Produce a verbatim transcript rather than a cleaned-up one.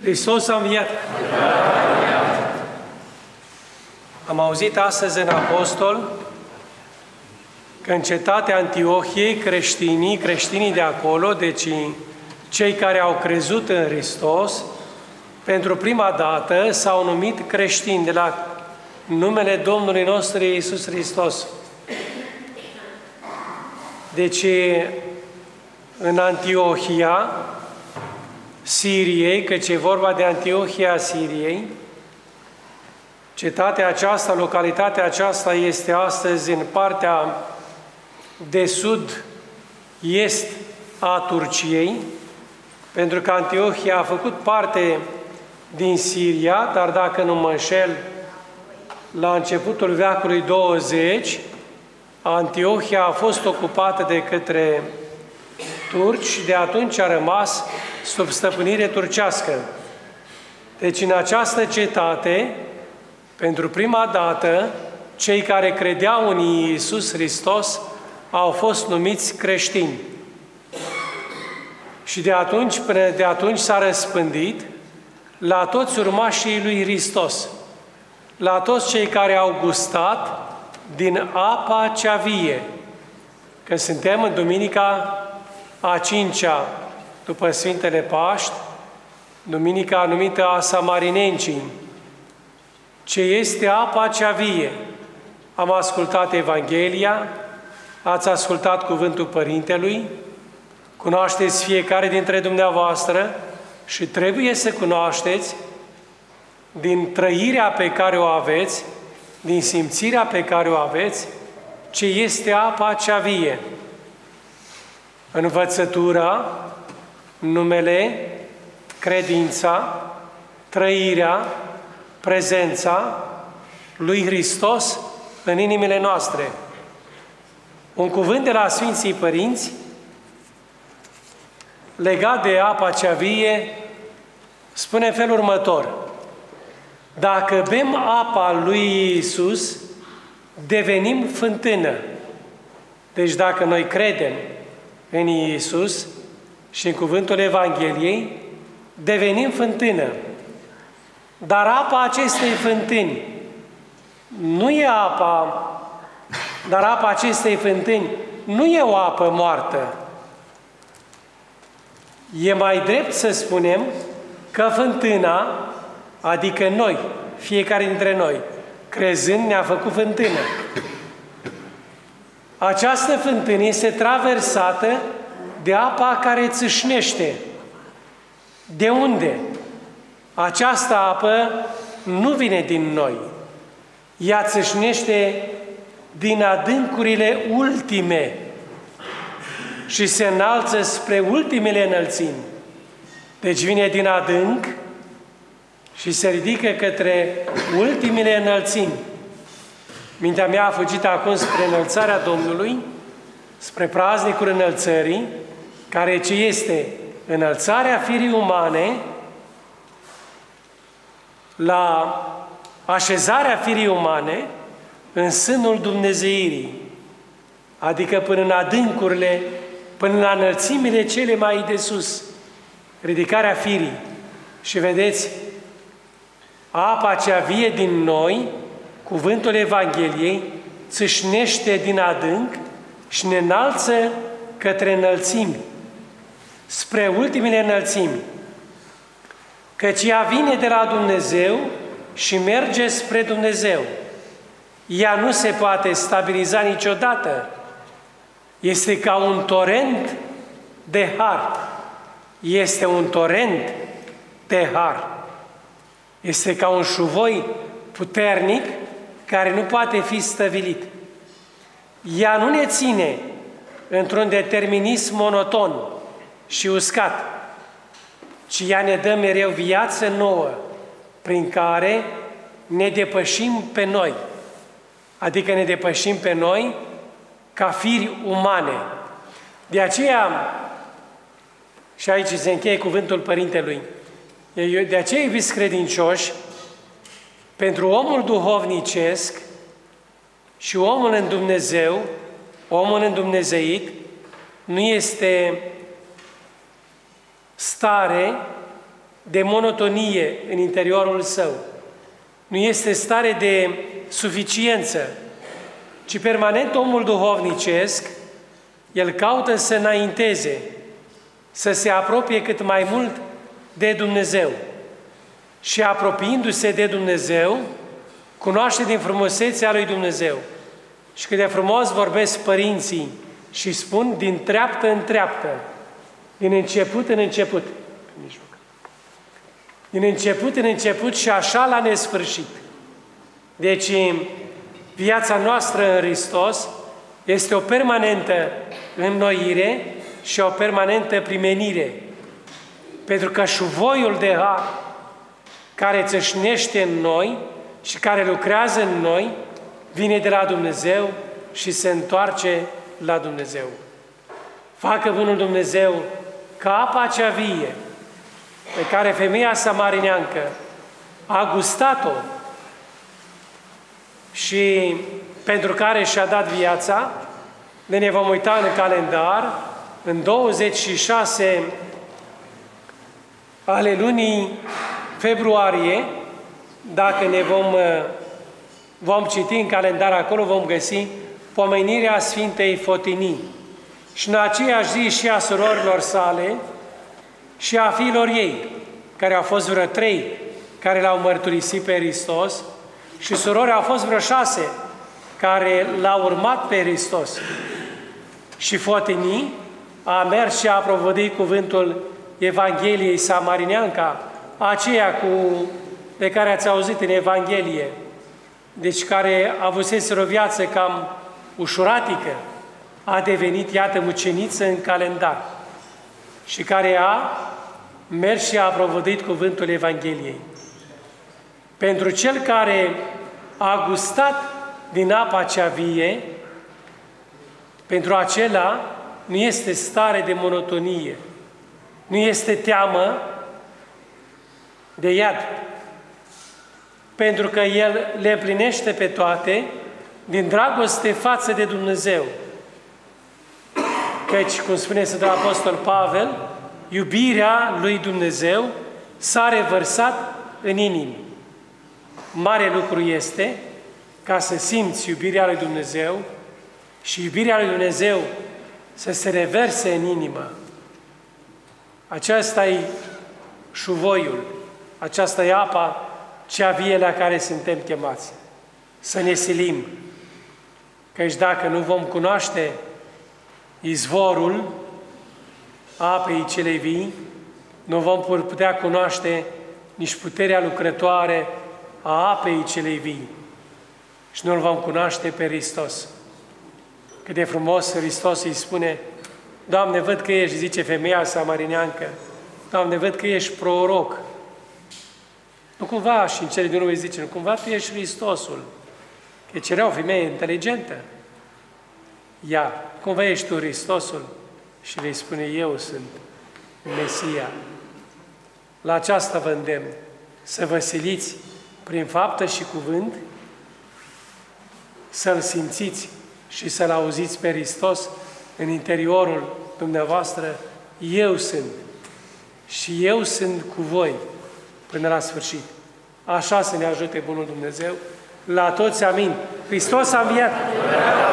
Hristos a înviat! Am auzit astăzi în Apostol că în cetatea Antiohiei creștinii, creștinii de acolo, deci cei care au crezut în Hristos, pentru prima dată s-au numit creștini de la numele Domnului nostru Iisus Hristos. Deci, în Antiohia Siriei, căci e vorba de Antiohia Siriei, cetatea aceasta, localitatea aceasta este astăzi în partea de sud-est a Turciei, pentru că Antiohia a făcut parte din Siria, dar dacă nu mă înșel, la începutul veacului douăzeci, Antiohia a fost ocupată de către turci și de atunci a rămas sub stăpânire turcească. Deci în această cetate, pentru prima dată, cei care credeau în Iisus Hristos au fost numiți creștini. Și de atunci, până de atunci s-a răspândit la toți urmașii lui Hristos, la toți cei care au gustat din apa cea vie, că suntem în duminica a cincea după Sfintele Paști, duminica numită a Samarinencii, ce este apa cea vie. Am ascultat Evanghelia, ați ascultat cuvântul Părintelui, cunoașteți fiecare dintre dumneavoastră și trebuie să cunoașteți din trăirea pe care o aveți, din simțirea pe care o aveți, ce este apa cea vie. Învățătura, numele, credința, trăirea, prezența lui Hristos în inimile noastre. Un cuvânt de la Sfinții Părinți legat de apa cea vie spune în felul următor: dacă bem apa lui Iisus, devenim fântână. Deci dacă noi credem în Iisus și în cuvântul Evangheliei, devenim fântână. Dar apa acestei fântâni nu e apa, dar apa acestei fântâni nu e o apă moartă. E mai drept să spunem că fântâna, adică noi, fiecare dintre noi, crezând, ne-a făcut fântână. Această fântână este traversată de apa care țâșnește. De unde? Această apă nu vine din noi. Ea țâșnește din adâncurile ultime și se înalță spre ultimele înălțimi. Deci vine din adânc și se ridică către ultimele înălțimi. Mintea mea a fugit acum spre înălțarea Domnului, spre praznicul înălțării, care ce este înălțarea firii umane, la așezarea firii umane în sânul Dumnezeirii, adică până în adâncurile, până la înălțimile cele mai de sus, ridicarea firii. Și vedeți, apa cea vie din noi, cuvântul Evangheliei, țâșnește din adânc și ne înalță către înălțimi, spre ultimele înălțimi. Căci ea vine de la Dumnezeu și merge spre Dumnezeu. Ea nu se poate stabiliza niciodată. Este ca un torent de har. Este un torent de har. Este ca un șuvoi puternic care nu poate fi stăvilit. Ea nu ne ține într-un determinism monoton și uscat, ci ea ne dă mereu viață nouă, prin care ne depășim pe noi, adică ne depășim pe noi ca firi umane. De aceea, și aici se încheie cuvântul Părintelui, de aceea, iubiți credincioși, pentru omul duhovnicesc și omul în Dumnezeu, omul îndumnezeit, nu este stare de monotonie în interiorul său, nu este stare de suficiență, ci permanent omul duhovnicesc, el caută să înainteze, să se apropie cât mai mult de Dumnezeu. Și apropiindu-se de Dumnezeu, cunoaște din frumusețea lui Dumnezeu. Și cât de frumos vorbesc părinții și spun din treaptă în treaptă, din început în început, din început în început și așa la nesfârșit. Deci, viața noastră în Hristos este o permanentă înnoire și o permanentă primenire. Pentru că șuvoiul de har care țâșnește în noi și care lucrează în noi, vine de la Dumnezeu și se întoarce la Dumnezeu. Facă bunul Dumnezeu ca apa cea vie, pe care femeia samarineancă a gustat-o și pentru care și-a dat viața, de ne vom uita în calendar, în douăzeci și șase ale lunii februarie, dacă ne vom, vom citi în calendar acolo, vom găsi pomenirea Sfintei Fotinii. Și în aceeași zi și a surorilor sale și a fiilor ei, care au fost vreo trei, care l-au mărturisit pe Hristos, și surori au fost vreo șase, care l-au urmat pe Hristos. Și Fotinii a mers și a propovăduit cuvântul Evangheliei Samarineanca, aceea cu, de care ați auzit în Evanghelie, deci care avusese o viață cam ușuratică, a devenit, iată, muceniță în calendar și care a mers și a propovăduit cuvântul Evangheliei. Pentru cel care a gustat din apa cea vie, pentru acela nu este stare de monotonie, nu este teamă de iad, pentru că el le împlinește pe toate din dragoste față de Dumnezeu. Căci, cum spune Sfântul Apostol Pavel, iubirea lui Dumnezeu s-a revărsat în inimă. Mare lucru este ca să simți iubirea lui Dumnezeu și iubirea lui Dumnezeu să se reverse în inimă. Aceasta e șuvoiul, aceasta e apa cea vie la care suntem chemați. Să ne silim, căci dacă nu vom cunoaște izvorul apei celei vii, nu vom putea cunoaște nici puterea lucrătoare a apei celei vii și nu-L vom cunoaște pe Hristos. Cât de frumos Hristos îi spune: Doamne, văd că ești, zice femeia samarineancă, Doamne, văd că ești proroc. Nu cumva, și în cele din urmă îi zice, nu cumva Tu ești Hristosul, că cerea o femeie inteligentă. Ia, cumva ești Tu Hristosul? Și le spune, eu sunt Mesia. La aceasta vă îndemn, să vă siliți prin faptă și cuvânt, să-L simțiți și să-L auziți pe Hristos în interiorul dumneavoastră. Eu sunt și eu sunt cu voi până la sfârșit. Așa să ne ajute bunul Dumnezeu. La toți, amin. Hristos a înviat!